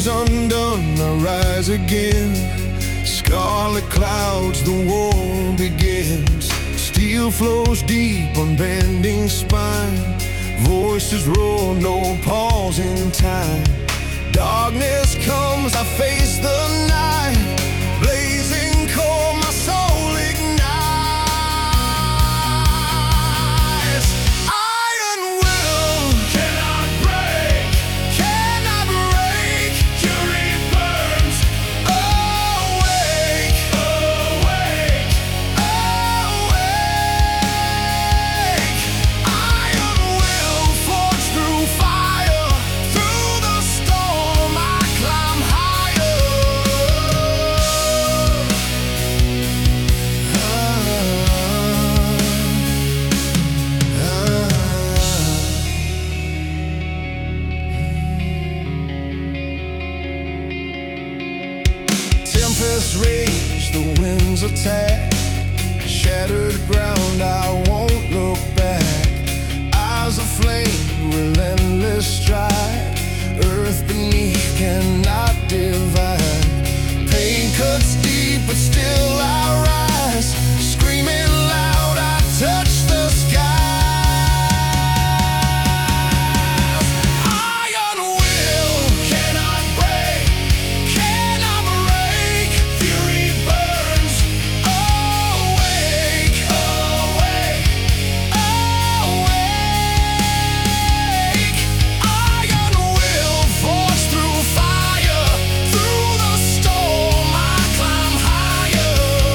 is undone, I rise again. Scarlet clouds, the war begins. Steel flows deep on bending spine. Voices roar, no pause in time. Darkness comes, I face the night. Blazing cold, my soul ignites. Iron will cannot break, fury burns. Awake, awake, awake. Iron will forge through fire. Through the storm I climb higher. Tempests rage, the winds attack. Shattered ground, I won't look back. Eyes of flame, relentless stride. Earth beneath cannot divide. Pain cuts deep, but still I rise. Screaming loud, I touch the skies. Iron will cannot break, fury burns. Awake, awake, awake. Iron will forge through fire. Through the storm I climb higher.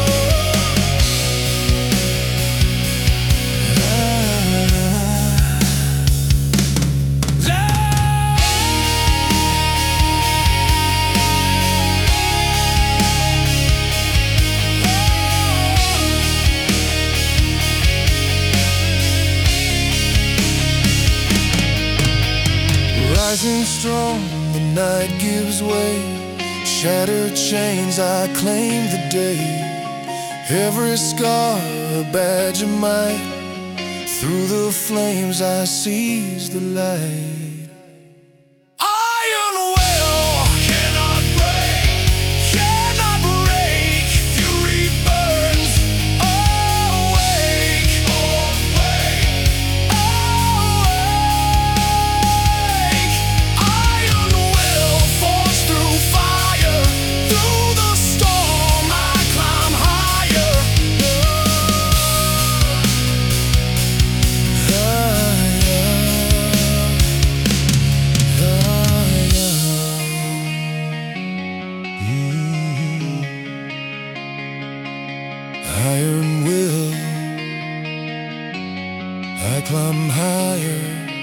Rising strong, the night gives way. Shattered chains, I claim the day. Every scar, a badge of might. Through the flames, I seize the light. Iron will cannot break, fury burns. Awake, awake, awake. Iron will forge through fire. Through the storm I climb higher. Iron will, I climb higher.